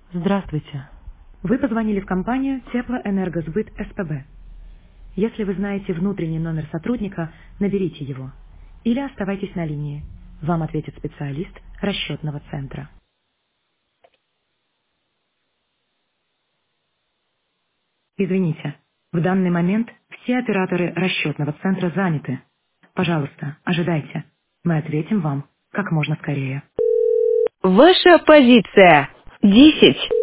Здравствуйте. Вы позвонили в компанию Теплоэнергосбыт СПБ. Если вы знаете внутренний номер сотрудника, наберите его. Или оставайтесь на линии. Вам ответит специалист расчетного центра. Извините, в данный момент все операторы расчетного центра заняты. Пожалуйста, ожидайте. Мы ответим вам как можно скорее. Ваша позиция. 10.